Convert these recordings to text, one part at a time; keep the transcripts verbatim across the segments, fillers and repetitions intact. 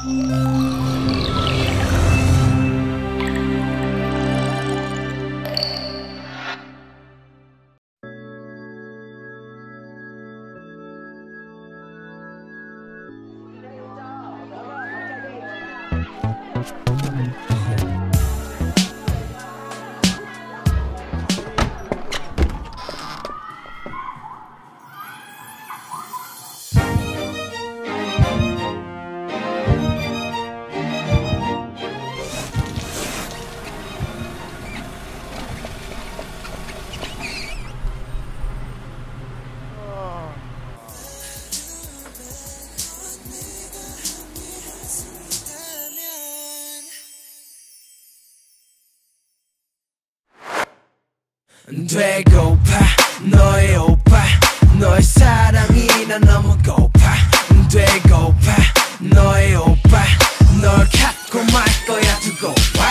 되고파 너의 오빠 너의 사랑이 난 너무 고파 되고파 너의 오빠 널 갖고 말 거야 두고 봐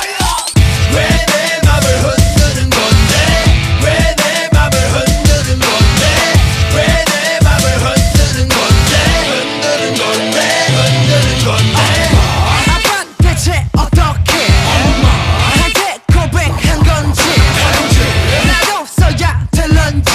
왜 내 맘을 흔드는 건데 왜 내 맘을 흔드는 건데 왜 내 맘을 흔드는 건데 흔드는 건데 흔드는 건데 아빠 대체 어떻게 나한테 고백한 건지 나도 써야 될런지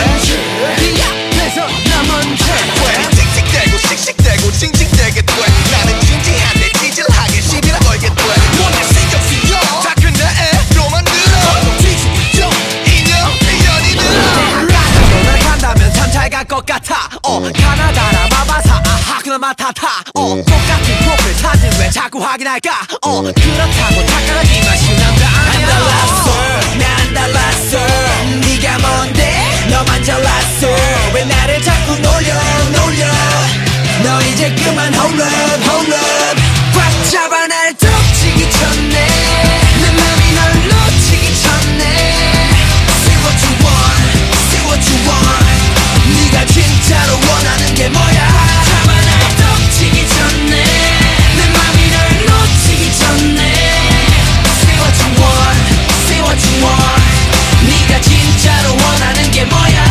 네 앞에서 나 먼저 왜 칙칙대고 씩씩대고 징징대게 돼 나는 진지한데 찌질하게 시비를 걸게 돼 뭔가 신경 쓰여 다 그나애로 만들어 뒤집죠 인형 인연이 들어 너를 간다면 참 잘 갈 것 같아 어 가나다라 마바사 아하 그나 마타타 어 똑같은 프로필 사진 왜 자꾸 확인할까 어 그렇다고 착각하지마 쉬운 남자 안 달랐어 난 달랐어 네가 뭔데 너만 잘났어 왜 나를 자꾸 놀려 놀려 너 이제 그만 hold up hold up 꽉 잡아 날 덮치기 전에 내 맘이 널 놓치기 전에 Say what you want Say what you want 네가 진짜로 원하는 게 뭐야 잡아 날 덮치기 전에 내 맘이 널 놓치기 전에 Say what you want Say what you want 네가 진짜로 원하는 게 뭐야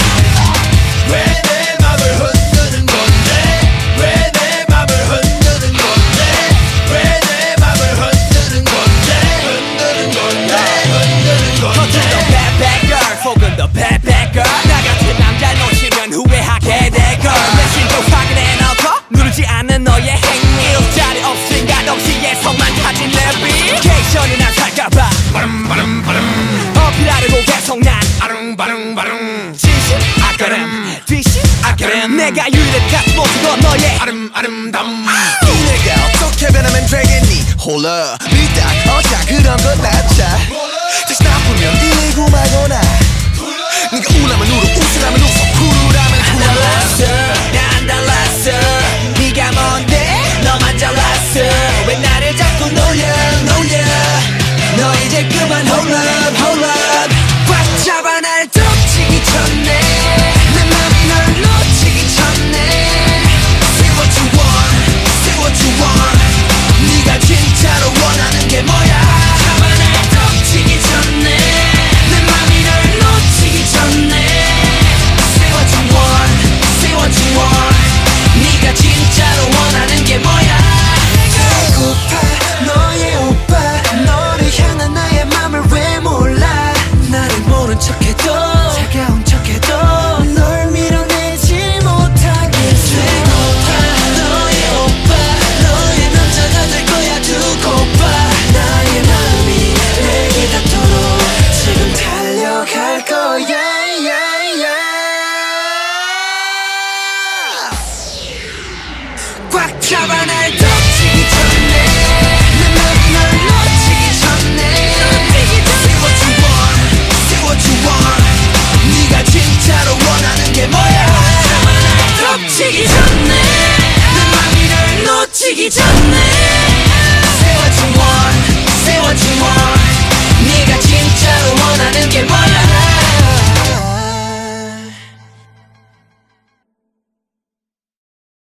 왜 내 맘을 흔드는 건데 왜 내 맘을 흔드는 건데 왜 내 맘을 흔드는 건데 흔드는 건데 흔드는 건데 겉은 더 bad bad girl 속은 더 bad bad girl 나 같은 남자 놓치면 후회하게 될걸 내심도 확인해 놓고 누르지 않는 너의 행위 일자리 없으니까 동시에서만 타진 내비 케이션이나 살까봐 바름 바름 어필하려고 계속 난 아릉바릉바릉 진심 아까름 뒷심 아까름 내가 유일한 모든 건 너의 아름 아름담 내가 어떻게 변하면 되겠니 홀라 비딱 어자 그런 건 낫자 다시 나쁘면 이고 말거나 네가 우라면 울어 웃으라면